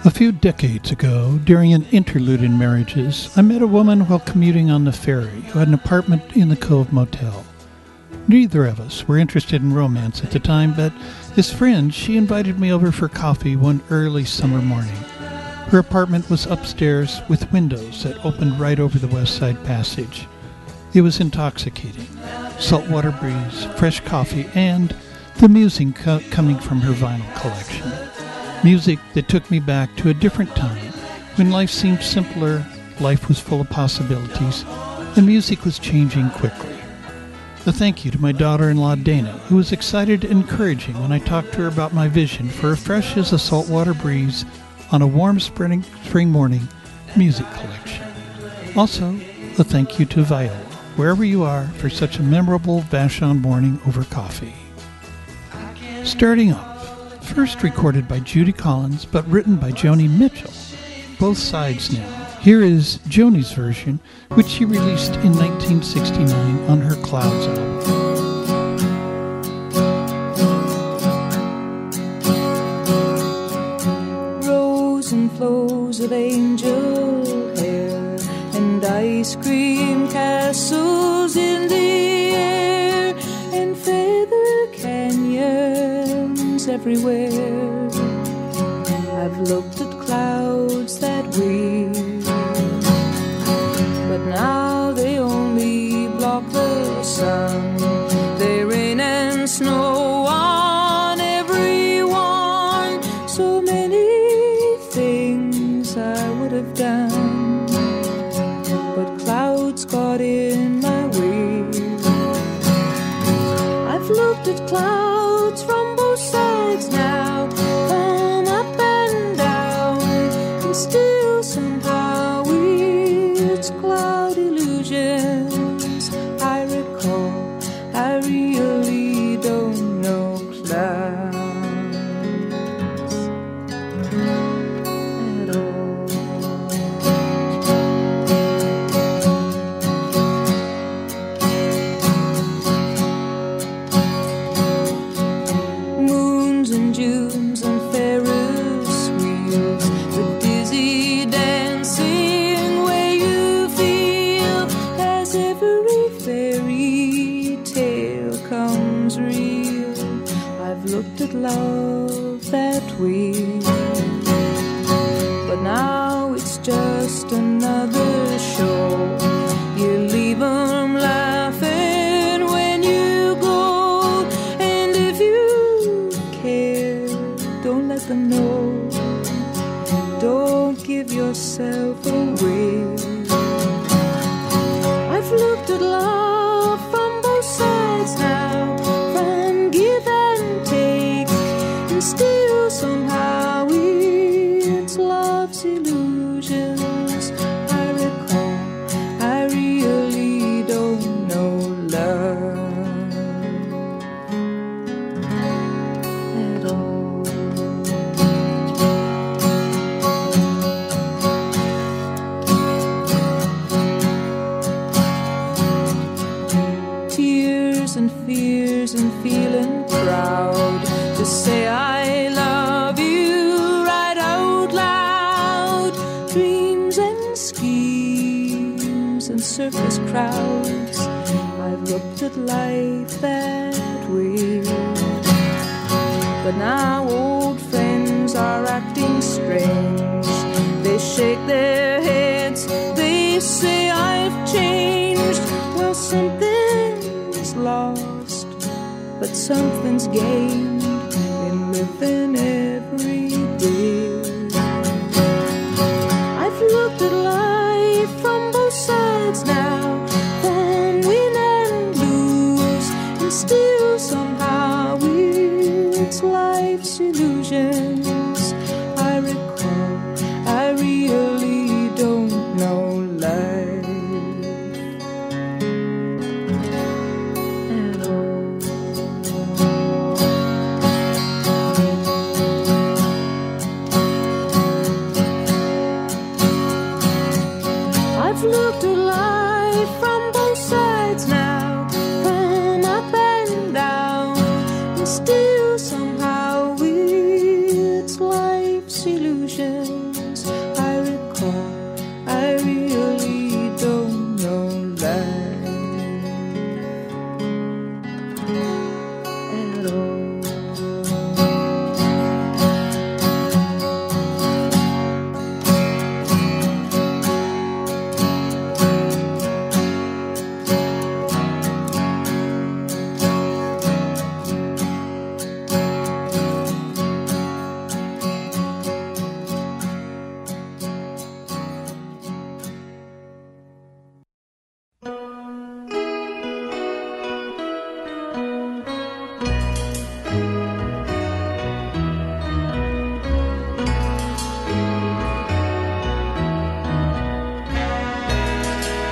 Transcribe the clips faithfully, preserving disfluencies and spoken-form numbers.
A few decades ago, during an interlude in marriages, I met a woman while commuting on the ferry who had an apartment in the Cove Motel. Neither of us were interested in romance at the time, but as friends, she invited me over for coffee one early summer morning. Her apartment was upstairs with windows that opened right over the West Side Passage. It was intoxicating. Saltwater breeze, fresh coffee, and the music co- coming from her vinyl collection. Music that took me back to a different time when life seemed simpler, life was full of possibilities, and music was changing quickly. A thank you to my daughter-in-law Dana, who was excited and encouraging when I talked to her about my vision for a fresh as a saltwater breeze on a warm spring, spring morning music collection. Also, a thank you to Viola, wherever you are, for such a memorable Vashon morning over coffee. Starting off, first recorded by Judy Collins, but written by Joni Mitchell. Both sides now. Here is Joni's version, which she released in nineteen sixty-nine on her Clouds album. Rows and flows of angel hair and ice cream castles in the air and feather canyons everywhere. I've looked at clouds that way, but now they only block the sun. They rain and snow on everyone. So many things I would have done, but clouds got in my way. I've looked at clouds from both sides now, from up and down, and still somehow it's cloud illusions. I recall, I really don't know clouds at all. Moons and Junes and Ferris wheels, the dizzy dancing way you feel as every fairy tale comes real. I've looked at love that way, but now it's just another show. You leave 'em laughing when you go, and if you care, don't let them know. Don't give yourself away. I've looked at love from both sides now, from give and take, and still somehow it's love's illusions. I recall, I really don't know love at all. Tears and fears and feeling proud to say I love you right out loud. Dreams and schemes and circus crowds, I've looked at life that way, but now old friends are acting strange. They shake their heads, they say I've changed. Well, something's lost, but something's gained in living every day. I've looked at life from both sides now, from win and lose, and still somehow it's life's illusions. I recall, I really don't know life at all. I've looked at life from both sides now, from up and down, and still somehow it's life's illusion.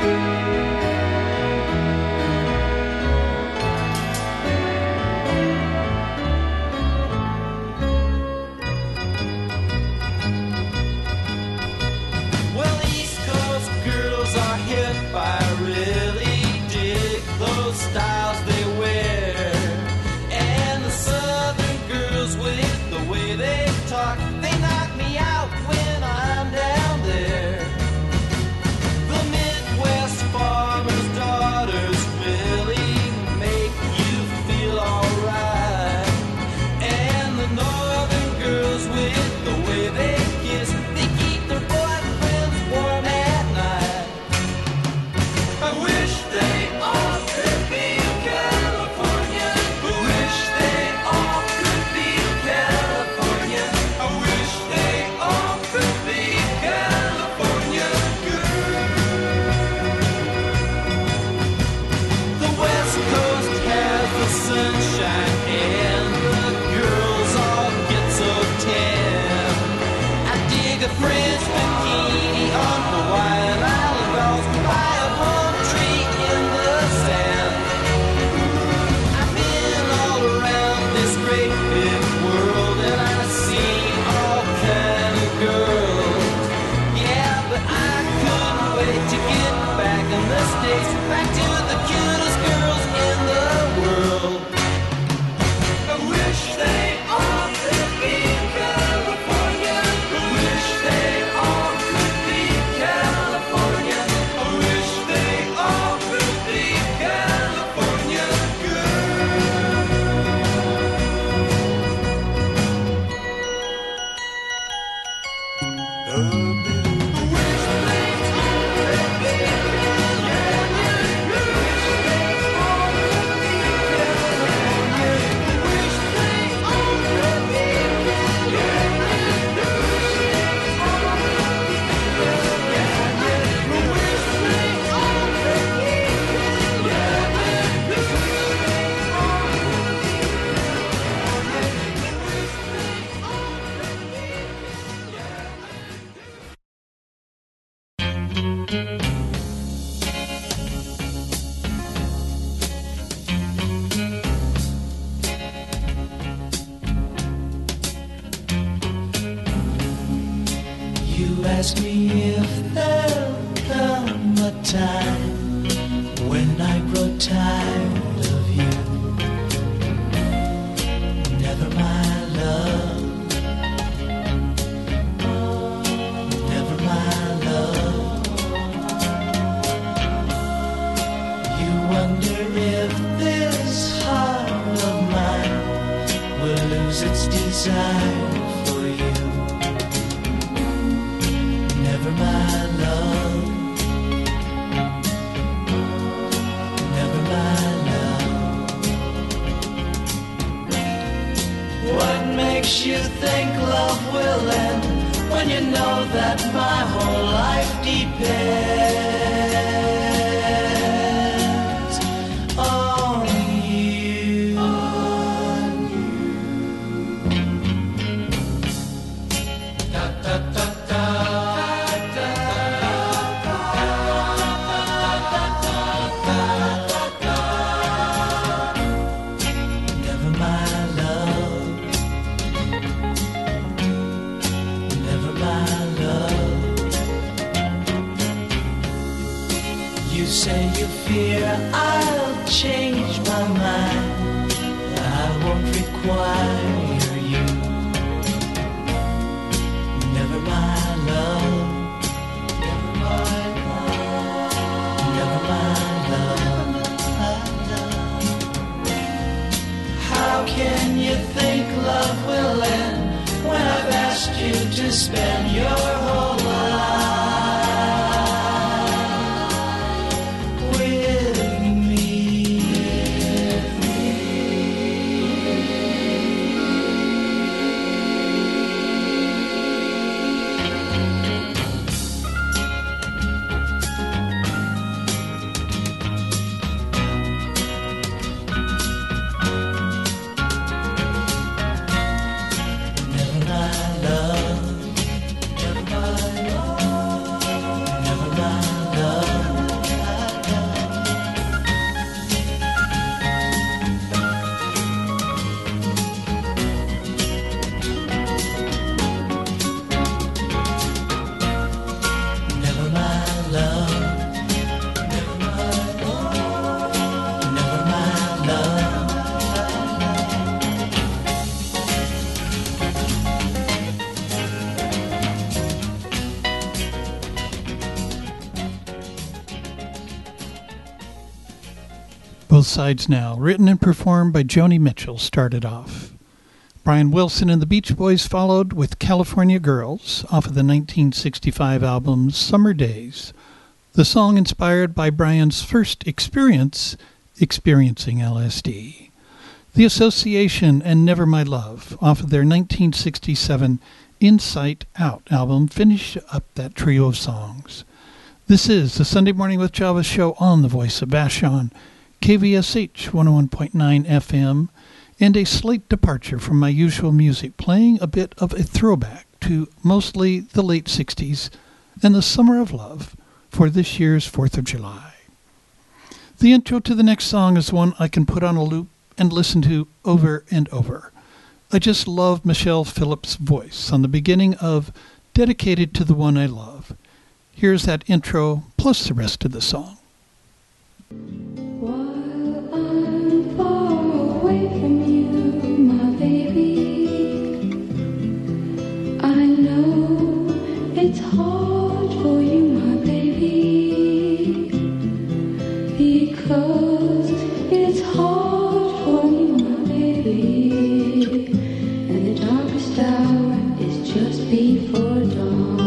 Ask me if there'll come a time when I grow tired of you. Never my love, never my love. You wonder if this heart of mine will lose its desire for you. Never my love, never my love. What makes you think love will end when you know that my whole life depends on you? On you. Da, da, da, da. Say you fear I'll change my mind, I won't require you. Never my love, never my love, never my love. How can you think love will end when I've asked you to spend your whole life never Both Sides Now, written and performed by Joni Mitchell, started off. Brian Wilson and the Beach Boys followed with California Girls off of the nineteen sixty-five album Summer Days, the song inspired by Brian's first experience experiencing L S D. The Association and Never My Love off of their nineteen sixty-seven Insight Out album finish up that trio of songs. This is the Sunday Morning with Java show on the Voice of Vashon, K V S H one oh one point nine F M, and a slight departure from my usual music, playing a bit of a throwback to mostly the late sixties and the summer of love for this year's fourth of July. The intro to the next song is one I can put on a loop and listen to over and over. I just love Michelle Phillips' voice on the beginning of Dedicated to the One I Love. Here's that intro plus the rest of the song. While I'm far away from you, my baby, I know it's hard for you, my baby, because it's hard for you, my baby, and the darkest hour is just before dawn.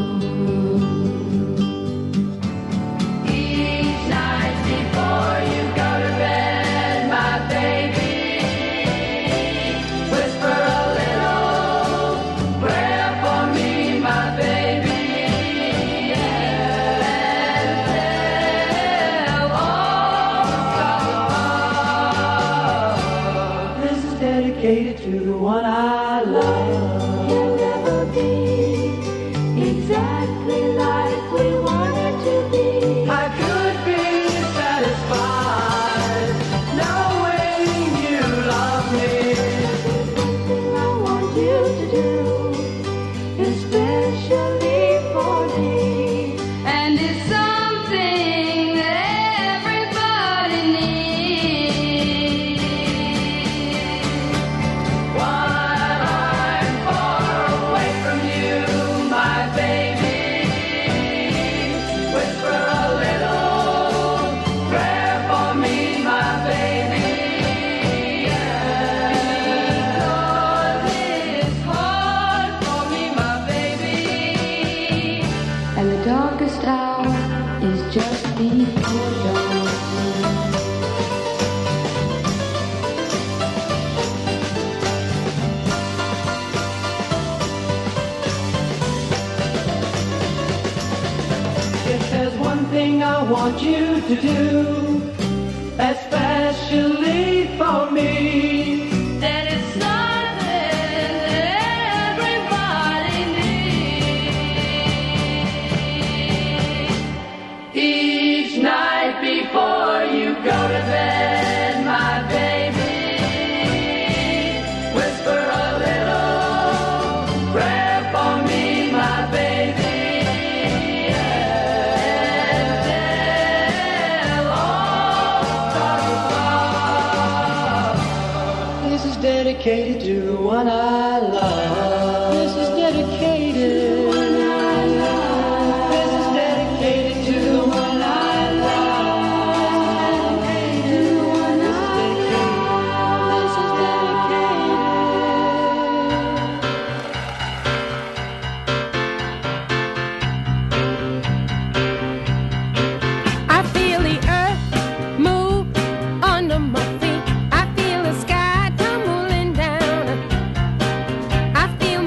To the one I love. You'll never be exactly like we wanted to be. I could be satisfied knowing you love me. There's something I want you to do, especially for me. And it's something that everybody needs. While I'm far away from you, my baby, whisper a little prayer for me, my baby. Because it's hard for me, my baby. And the darkest hour is just before dawn. If there's one thing I want you to do, especially for me, That is something that everybody needs. each night before you go to bed, my baby, whisper a little prayer for me, my baby. This is dedicated to the one I love. This is dedicated. This is dedicated to the one I love. To the one I love. This is dedicated. I feel the earth move under my feet. I feel the sky tumbling down. I feel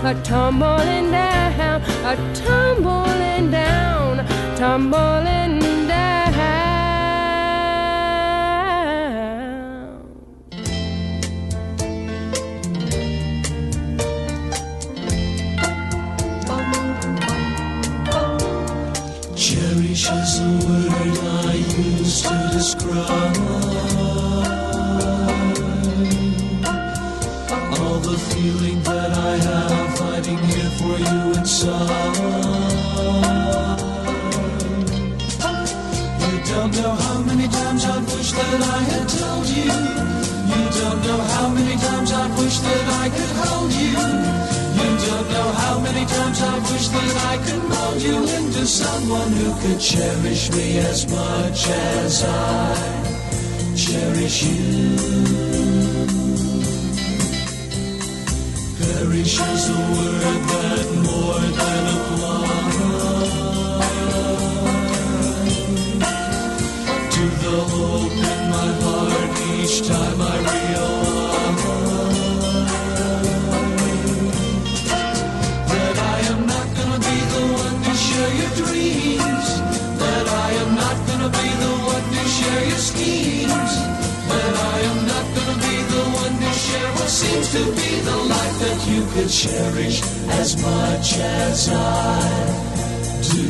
a tumbling down, a tumbling down, tumbling down. Cherish is a word I use to describe all the feeling that I have hiding here for you inside. You don't know how many times I've wished that I had told you. You don't know how many times I've wished that I could hold you. You don't know how many times I've wished that I could mold you into someone who could cherish me as much as I cherish you. Perish is a word that more than applies to the hope in my heart each time I realize that I am not gonna be the one to share your dreams, that I am not gonna be the one to share your schemes, that I am not gonna be the one to share what seems to be the life that you could cherish as much as I do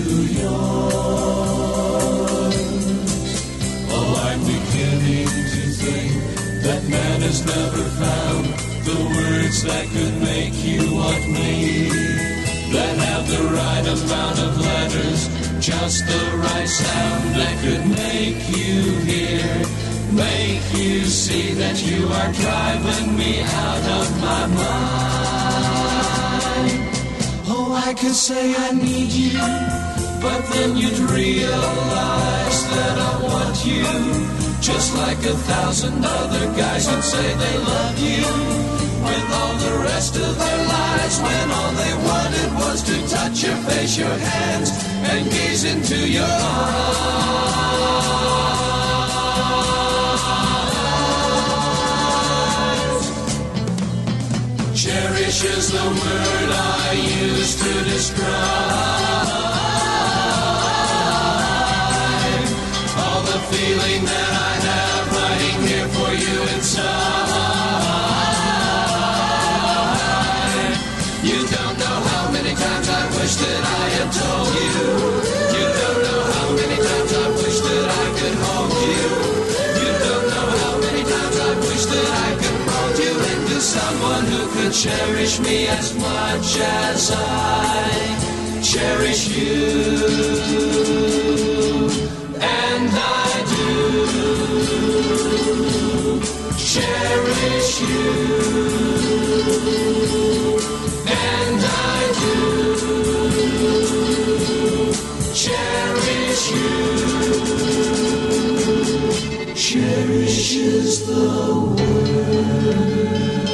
yours. Oh, I'm beginning to think that man has never found the words that could make you want me, that have the right amount of letters, just the right sound that could make you hear, make you see that you are driving me out of my mind. Oh, I could say I need you, but then you'd realize that I want you, just like a thousand other guys who'd say they love you with all the rest of their lives, when all they wanted was to touch your face, your hands, and gaze into your eyes. Cherish is the word I use to describe all the feeling that I have writing here for you inside. You don't know how many times I wish that I had told you. You don't know how many times I wish that I could hold you. You don't know how many times I wish that I could mold you into someone who could cherish me as much as I cherish you. And I do cherish you. And I do cherish you. Cherish is the word.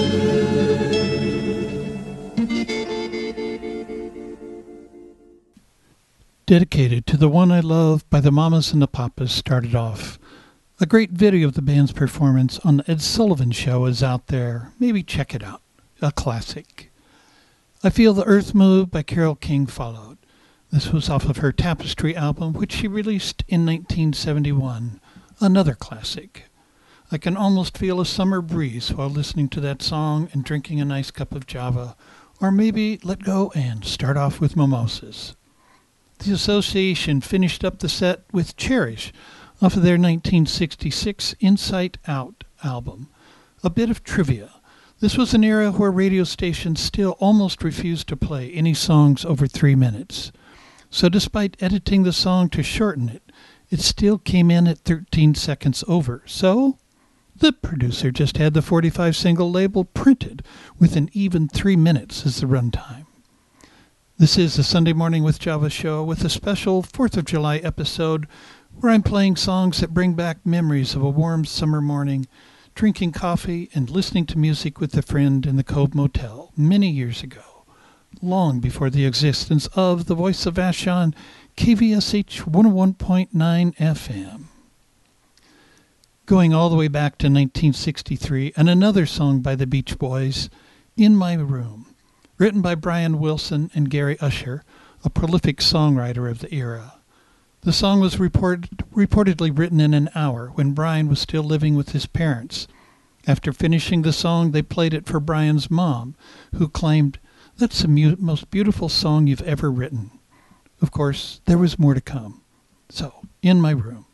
Dedicated to the One I Love by the Mamas and the Papas started off. A great video of the band's performance on the Ed Sullivan Show is out there. Maybe check it out. A classic. I Feel the Earth Move by Carole King followed. This was off of her Tapestry album, which she released in nineteen seventy-one. Another classic. I can almost feel a summer breeze while listening to that song and drinking a nice cup of Java, or maybe let go and start off with mimosas. The Association finished up the set with Cherish off of their nineteen sixty-six Insight Out album. A bit of trivia. This was an era where radio stations still almost refused to play any songs over three minutes. So despite editing the song to shorten it, it still came in at thirteen seconds over. So the producer just had the forty-five single label printed with an even three minutes as the runtime. This is the Sunday Morning with Java show with a special fourth of July episode where I'm playing songs that bring back memories of a warm summer morning, drinking coffee and listening to music with a friend in the Cove Motel many years ago, long before the existence of the Voice of Vashon, K V S H one oh one point nine F M. Going all the way back to nineteen sixty-three, and another song by the Beach Boys, In My Room. written by Brian Wilson and Gary Usher, a prolific songwriter of the era. The song was report- reportedly written in an hour when Brian was still living with his parents. After finishing the song, they played it for Brian's mom, who claimed, "That's the mu- most beautiful song you've ever written." Of course, there was more to come. So, In My Room.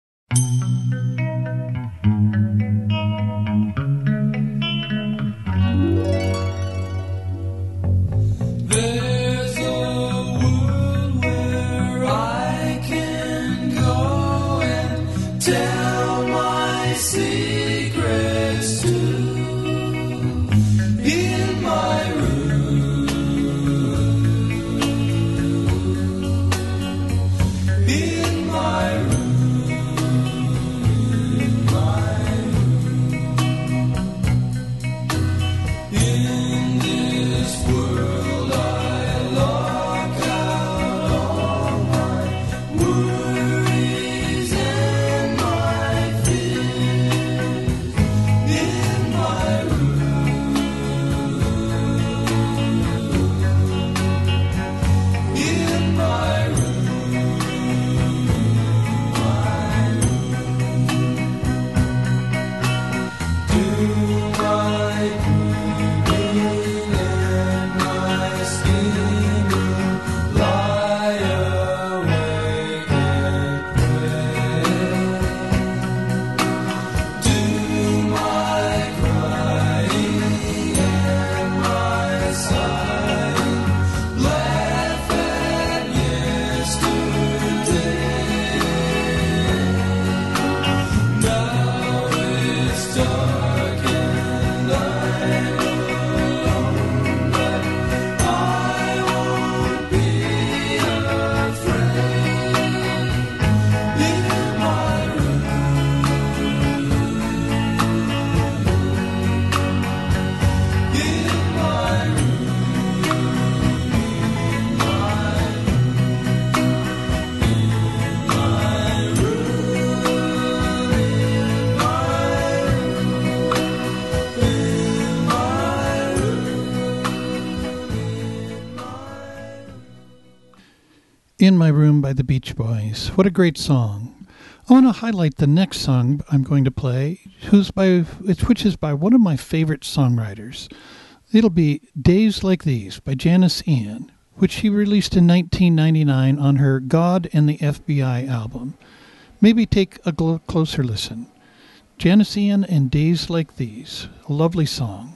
There's a world where I can go and tell my secrets to. In my room, in my room, in my room. In this world I lock out all my worries and my fears. In my room, in my room, my room. Do my dreaming and my scheming, lie awake and pray. Do my crying and my sighing, laugh at yesterday. Now it's dark and I'm alone, but I won't be afraid. In my room, in my room, in my In My Room by the Beach Boys. What a great song. I want to highlight the next song I'm going to play, who's by, which is by one of my favorite songwriters. It'll be Days Like These by Janice Ian, which she released in nineteen ninety-nine on her God and the F B I album. Maybe take a gl- closer listen. Janice Ian and Days Like These, a lovely song.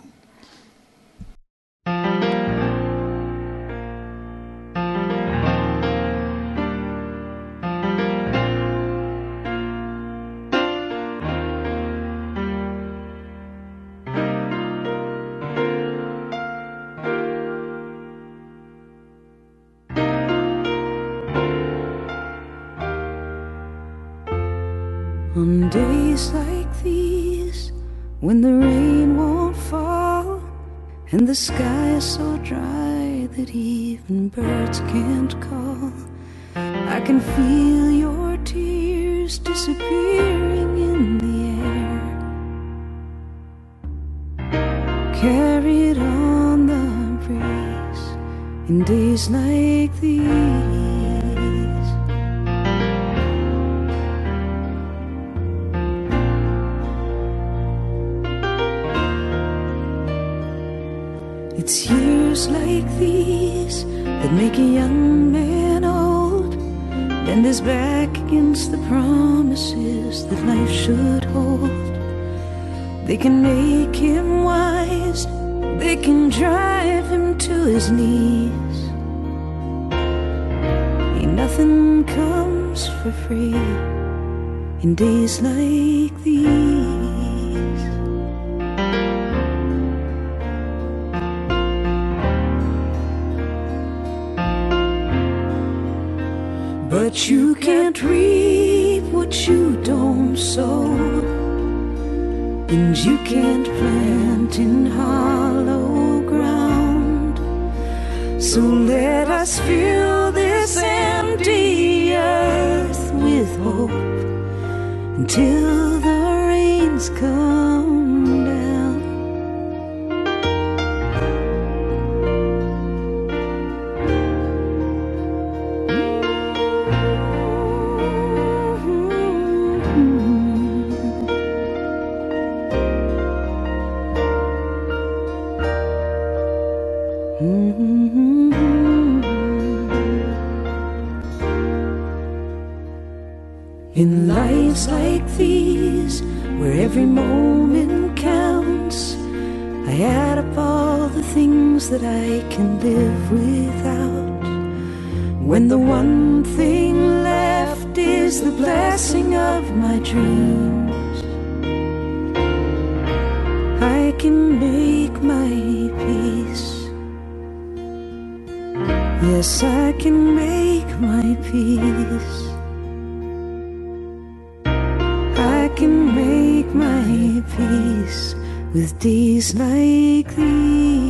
On days like these, when the rain won't fall and the sky is so dry that even birds can't call, I can feel your tears disappearing in the air, carried on the breeze in days like these. It's years like these that make a young man old, bend his back against the promises that life should hold. They can make him wise, they can drive him to his knees. Ain't nothing comes for free in days like these. But you can't reap what you don't sow, and you can't plant in hollow ground. So let us fill this empty earth with hope until the rains come down. where every moment counts. I add up all the things that I can live without, when the one thing left is the blessing of my dreams. I can make my peace. Yes, I can make my peace. I can make my peace with days like these.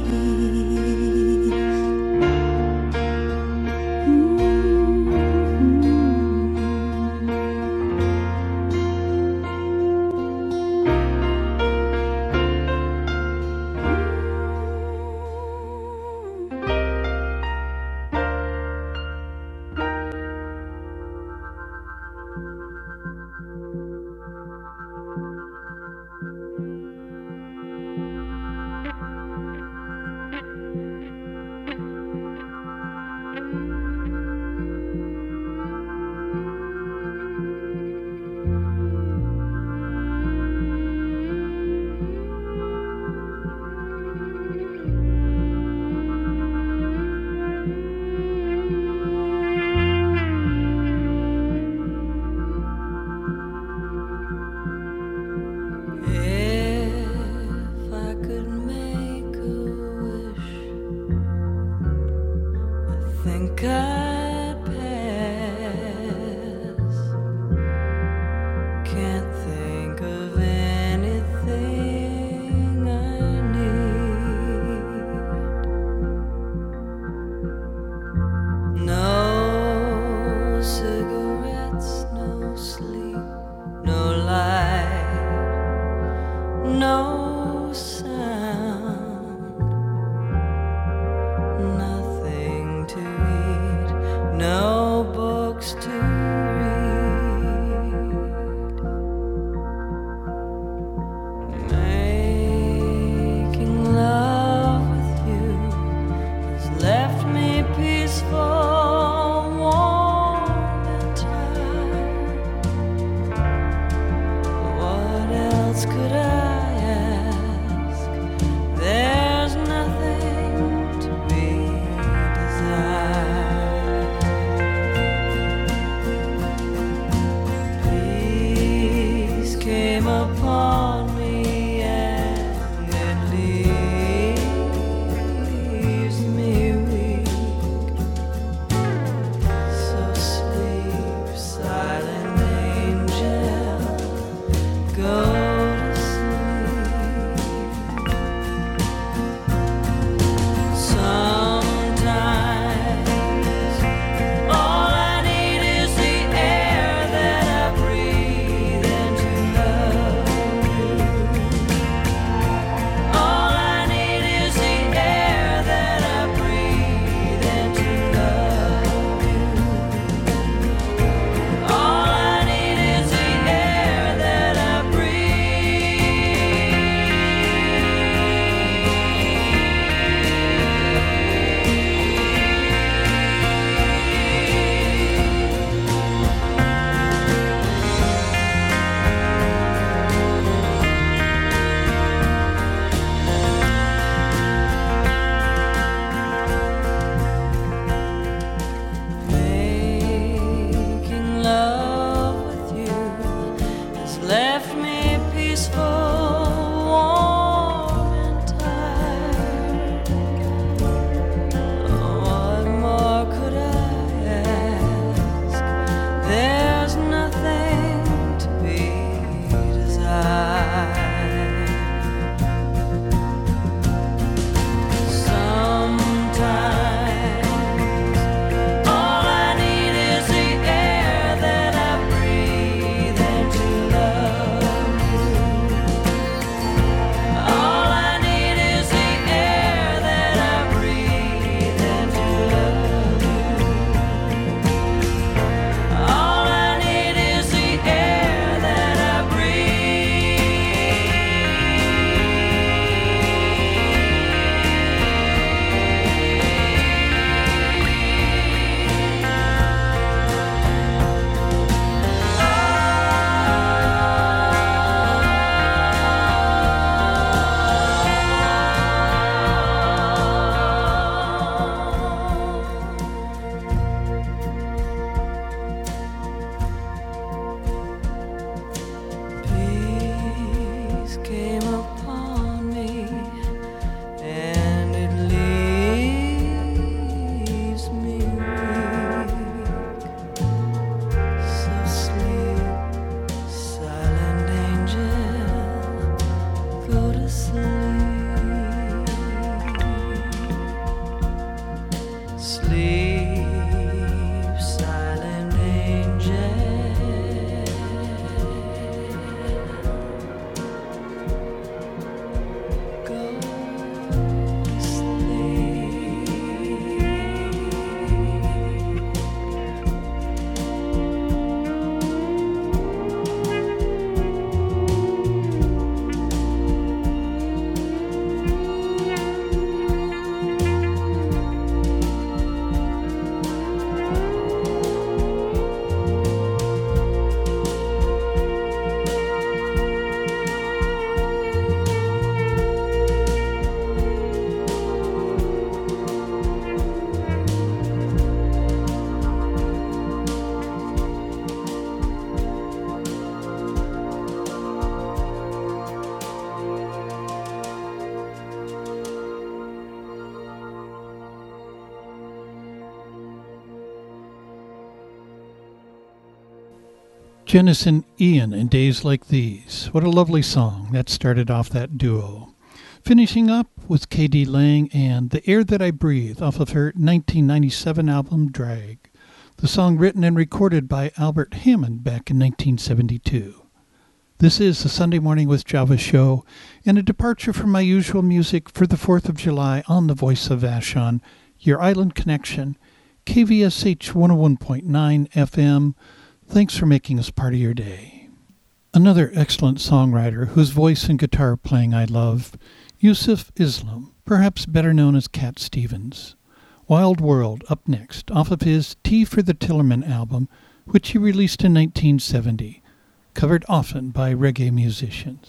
Jennison Ian and Days Like These. What a lovely song. That started off that duo. Finishing up with K D Lang and The Air That I Breathe off of her nineteen ninety-seven album Drag. The song written and recorded by Albert Hammond back in nineteen seventy-two. This is the Sunday Morning with Java show and a departure from my usual music for the fourth of July on the Voice of Vashon, your island connection, K V S H one oh one point nine F M. Thanks for making us part of your day. Another excellent songwriter whose voice and guitar playing I love, Yusuf Islam, perhaps better known as Cat Stevens. Wild World up next, off of his Tea for the Tillerman album, which he released in nineteen seventy, covered often by reggae musicians.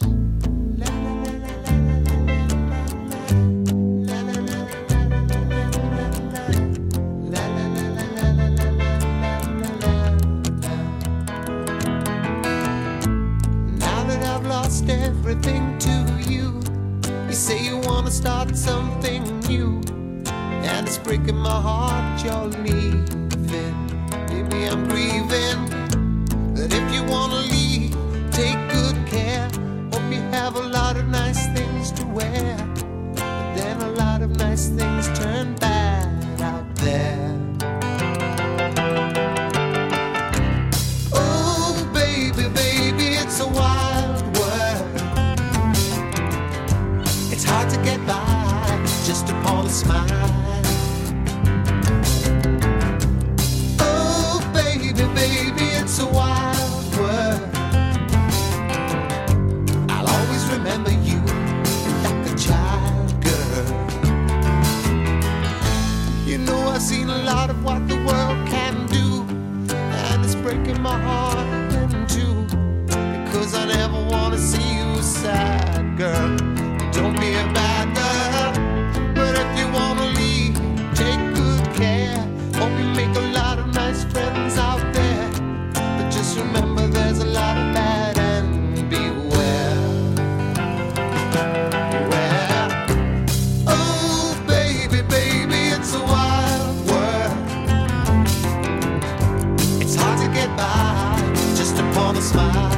Everything to you. You say you wanna start something new, and it's breaking my heart you're leaving. Maybe I'm grieving, but if you wanna leave, take good care. Hope you have a lot of nice things to wear, but then a lot of nice things turn bad out there. Oh baby, baby, it's a wild hard to get by just upon a smile. Oh baby, baby, it's a wild world. I'll always remember you like a child girl. You know I've seen a lot of what the world can do, and it's breaking my heart in two, because I never want to see you sad, girl. Don't be a bad girl, but if you wanna leave, take good care. Hope you make a lot of nice friends out there, but just remember there's a lot of bad and beware. Beware. Oh baby, baby, it's a wild world. It's hard to get by just upon a smile.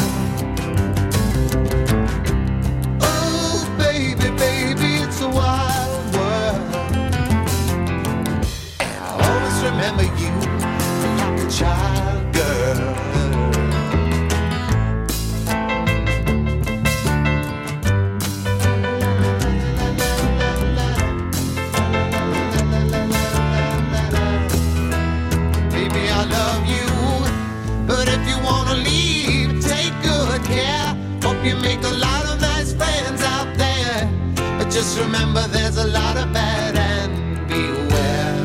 Remember you like a child girl. Baby, I love you, but if you wanna leave, take good care. Hope you make a lot of nice friends out there, but just remember there's a lot of bad and beware.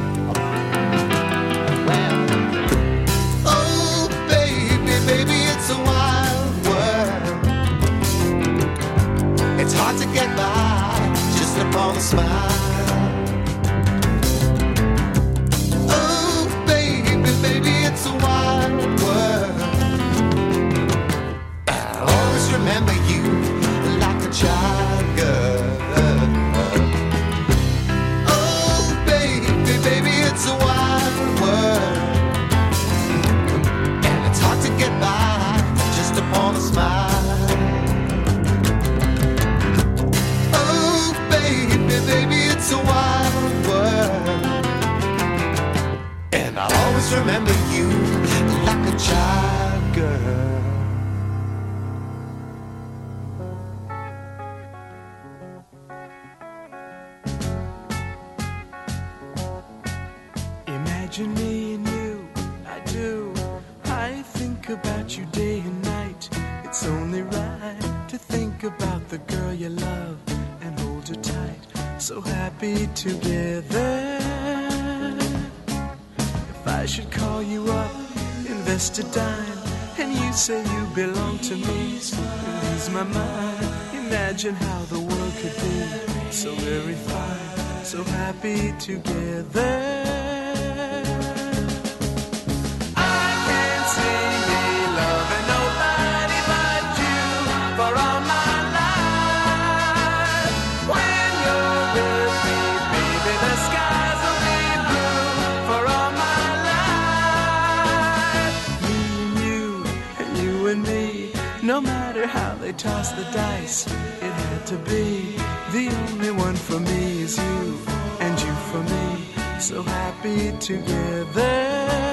It's hard to get by just upon a smile. Oh baby, baby, it's a wild world. I'll always remember you like a child girl. Oh baby, baby, it's a wild world, and it's hard to get by just upon a smile. Baby, it's a wild world, and I'll always remember you like a child girl. Imagine me and you, I do. I think about you day and night. It's only right to think about the girl you love and hold her tight. So happy together. If I should call you up, invest a dime, and you say you belong to me, lose my mind. Imagine how the world could be so very fine, so happy together. matter how they toss the dice, it had to be. The only one for me is you, and you for me, so happy together.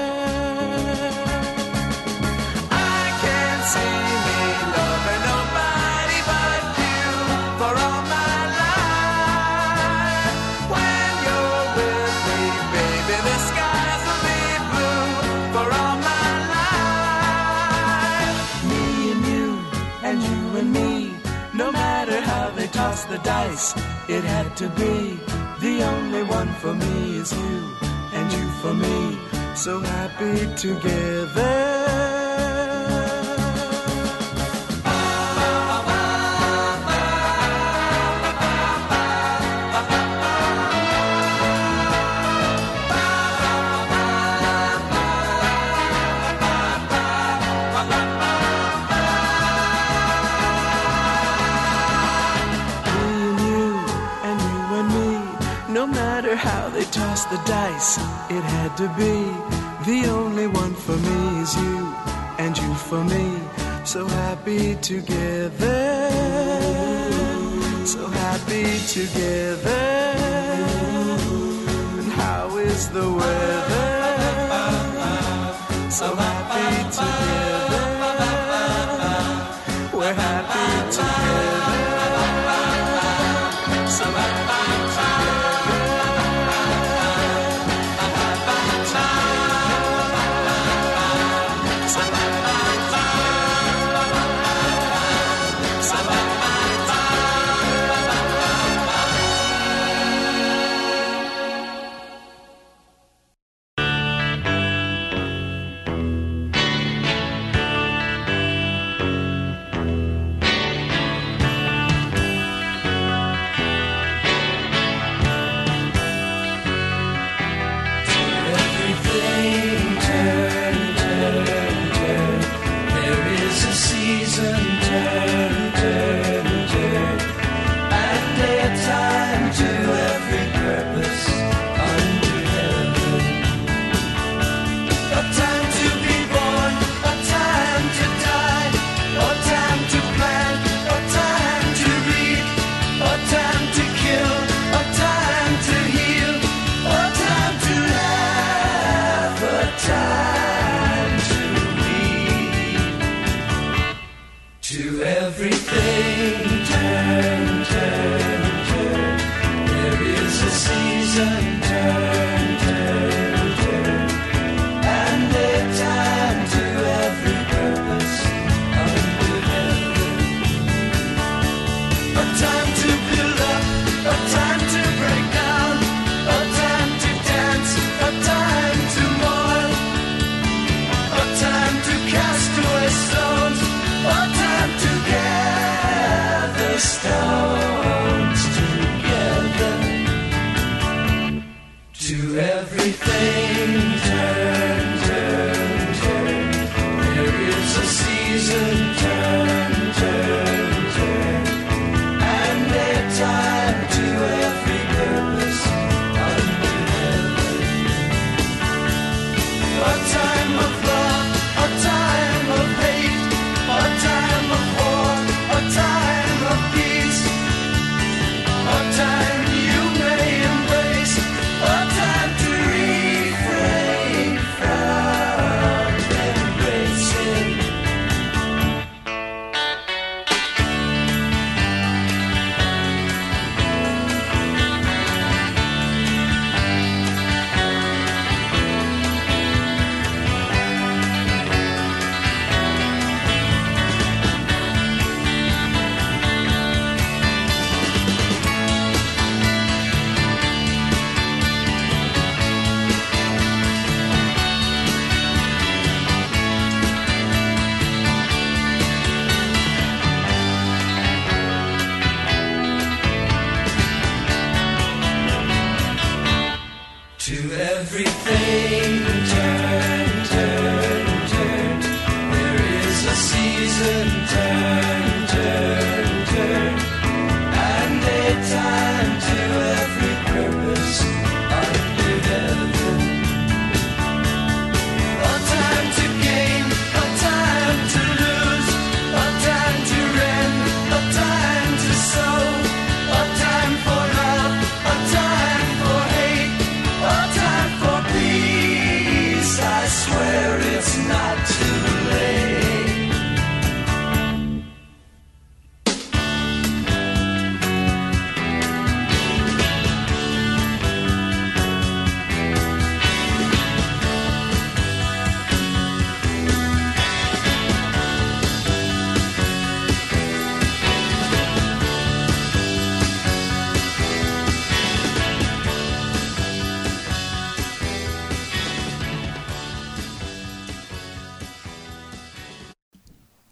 I can't see me loving nobody but you for all my life. When you're with me, baby, the skies will be blue for all my life. Me and you, and you and me, no matter how they toss the dice, it had to be. The only one for me is you, and you for me, so happy together. How they toss the dice, it had to be. The only one for me is you, and you for me, so happy together, so happy together. And how is the weather? So happy together, we're happy together, so happy together. Stones together.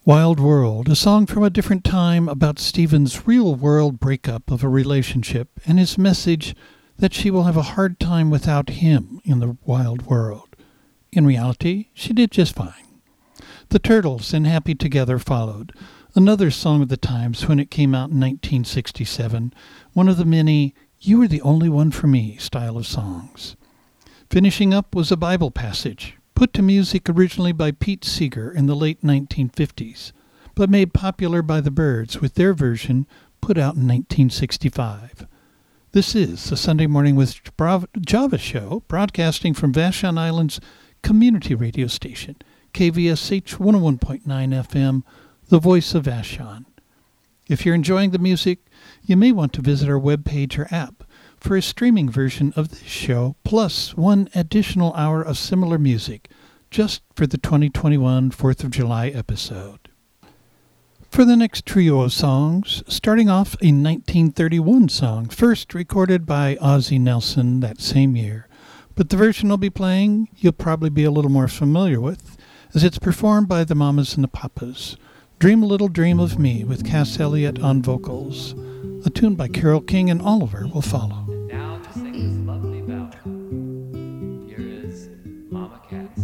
Wild World, a song from a different time about Stephen's real-world breakup of a relationship and his message that she will have a hard time without him in the wild world. In reality, she did just fine. The Turtles and Happy Together followed, another song of the times when it came out in nineteen sixty-seven, one of the many "You Were the Only One for Me" style of songs. Finishing up was a Bible passage, put to music originally by Pete Seeger in the late nineteen fifties, but made popular by the Byrds with their version put out in nineteen sixty-five. This is the Sunday Morning with Java show, broadcasting from Vashon Island's community radio station, K V S H one oh one point nine F M, the voice of Vashon. If you're enjoying the music, you may want to visit our webpage or app for a streaming version of this show, plus one additional hour of similar music, just for the twenty twenty-one fourth of July episode. For the next trio of songs, starting off a nineteen thirty-one song, first recorded by Ozzie Nelson that same year, but the version I'll be playing you'll probably be a little more familiar with, as it's performed by the Mamas and the Papas. Dream a Little Dream of Me with Cass Elliot on vocals. A tune by Carole King and Oliver will follow. Now to sing this lovely ballad, here is Mama Cass.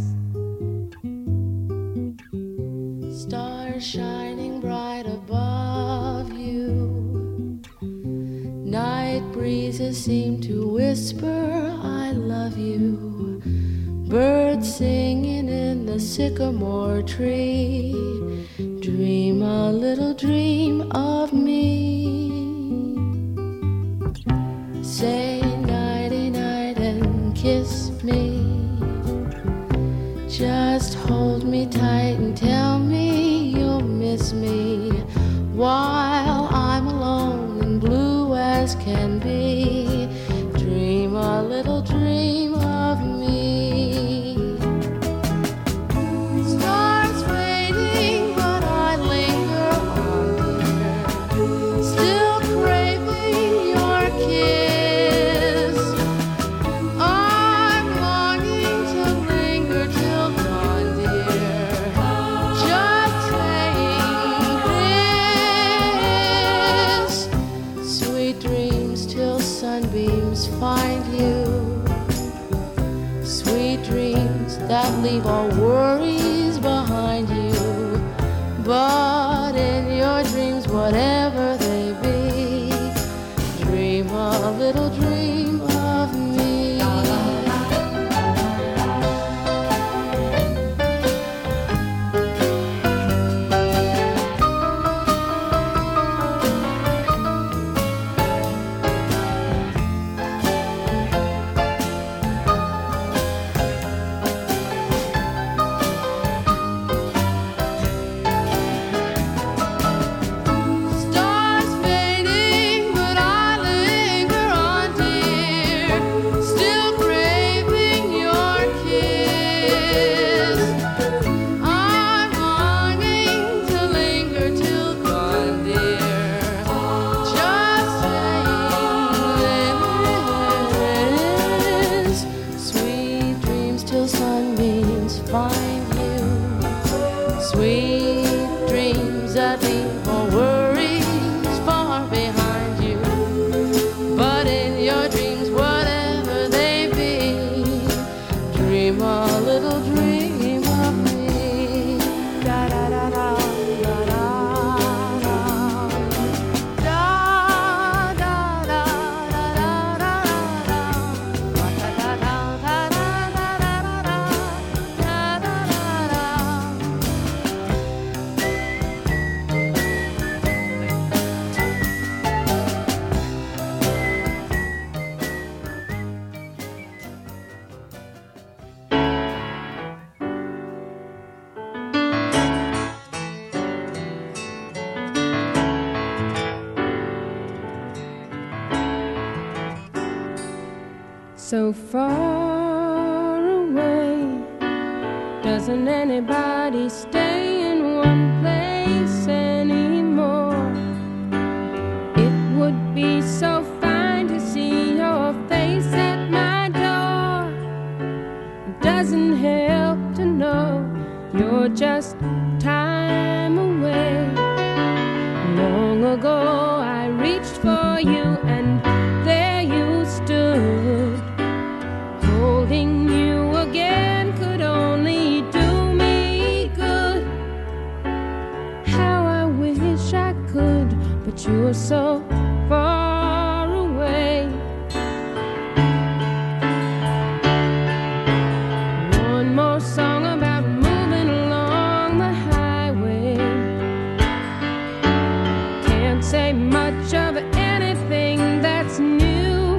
Stars shining bright above you, night breezes seem to whisper I love you, birds singing in the sycamore tree, dream a little dream of me. Say nighty-night and kiss me. Just hold me tight and tell me you'll miss me while I'm alone and blue as can be. Dream a little dream of me. Stars fading, but I linger on, dear, still craving your kiss. I'm longing to linger till dawn, dear, just saying this. Sweet dreams till sunbeams find you, sweet dreams that leave all worries behind you. But in your dreams, whatever they be, dream a little dream of me. Stars fading, but I linger on, dear, still craving your kiss. I'm longing to linger till dawn, dear, just saying this. Sweet dreams till sunbeams find you, sweet dreams that leave all worries far behind you. But in your dreams, whatever they be, dream a little dream of me. Da da da da da da da. Da da da da da da da da. Da da da da da da da da da da da. So far away, doesn't anybody stay in one place anymore? It would be so fine to see your face at my door. It doesn't help to know you're just time away. Long ago I reached for you and there you stood. Holding you again could only do me good. How I wish I could, but you're so far away. One more song about moving along the highway. Can't say much of anything that's new.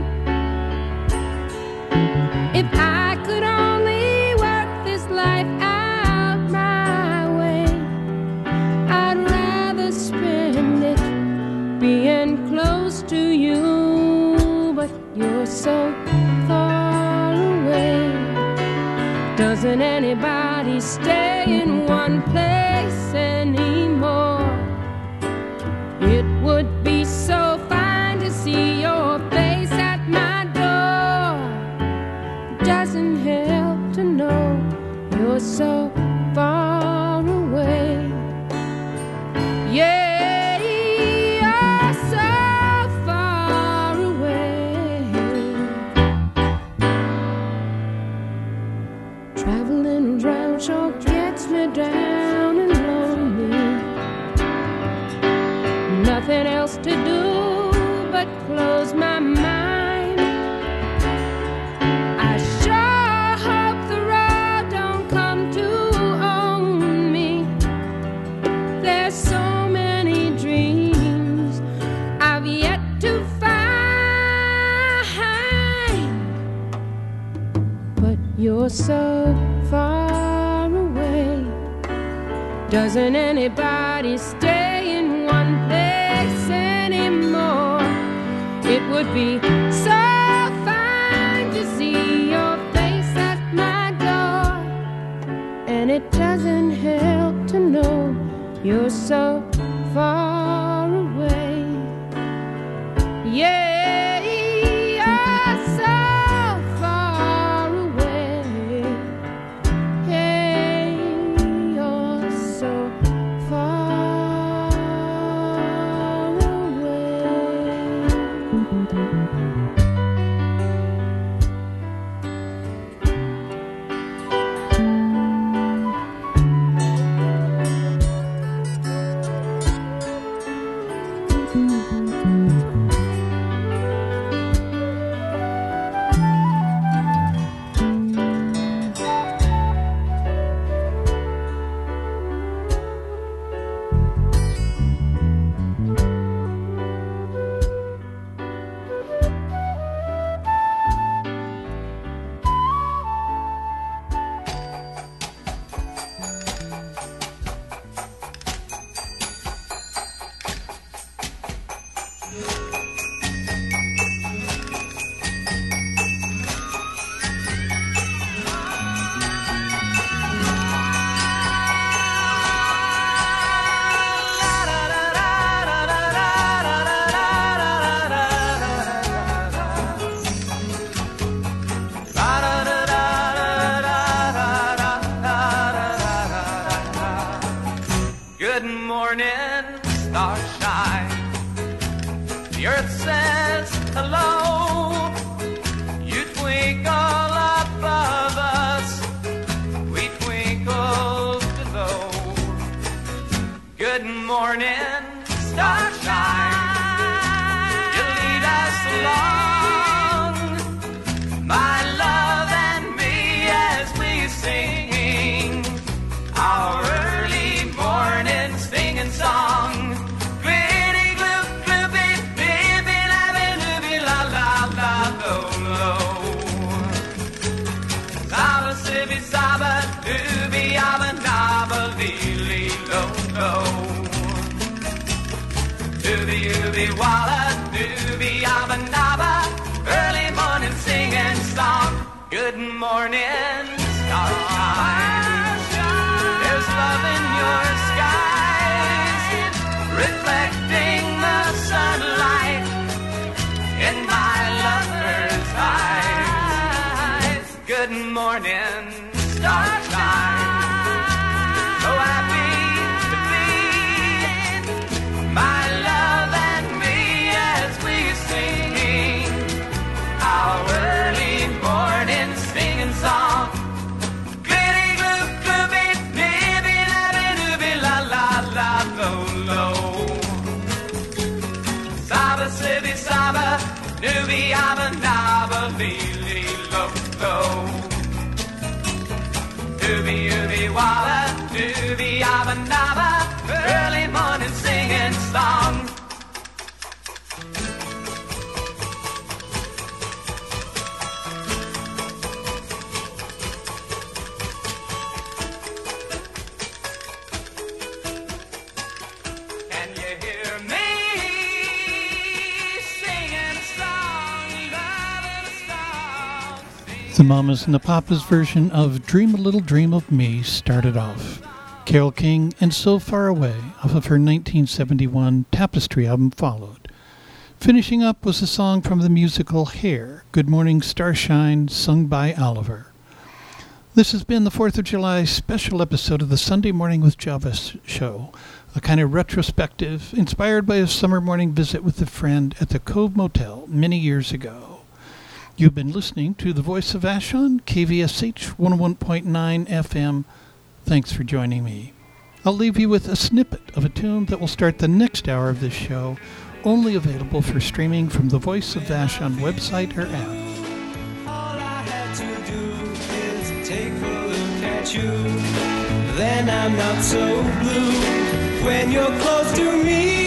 If I could only work this life out my way, I'd rather spend it being close to you, but you're so far away. Doesn't anybody stay in one place anymore? It would be so fine to see your face at my door. Doesn't help to know you're so far away. Yeah, you're so far away. Traveling around sure gets me down and lonely. Nothing else to do but close my mind. I sure hope the road don't come to own me. There's so many dreams I've yet to find, but you're so far away. Doesn't anybody stay in one place anymore? It would be so fine to see your face at my door, and it doesn't help to know you're so far away. Yeah, you're so far away. Hey, you're so far away. Good morning, starshine. The earth says hello. You twinkle above us, we twinkle below. Good morning, starshine. You lead us along, my love and me, as we sing our early morning singing song. Glitty, gloop, gloopy, bippy, lappy, loopy, la, la, la, lo, lo. Saba, sippy, saba, doobie, yabba, nabba, lee, lee, lo, lo. Doobie, doobie, walla, doobie, yabba, nabba. Early morning singing song. Good morning, starshine. There's love in your skies, reflecting the sunlight in my lover's eyes. Good morning, starshine. So happy to be my love. Nubi Saba, Nubi Abba Naba, Lili Loco. Nubi Ubi Walla, Nubi Abba Naba, early morning singing song. The Mamas and the Papas version of Dream a Little Dream of Me started off. Carole King and So Far Away off of her nineteen seventy-one Tapestry album followed. Finishing up was a song from the musical Hair, Good Morning Starshine, sung by Oliver. This has been the fourth of July special episode of the Sunday Morning with Java show, a kind of retrospective inspired by a summer morning visit with a friend at the Cove Motel many years ago. You've been listening to The Voice of Vashon, K V S H one oh one point nine F M. Thanks for joining me. I'll leave you with a snippet of a tune that will start the next hour of this show, only available for streaming from the Voice of Vashon website or app. All I had to do is take a look at you. Then I'm not so blue when you're close to me.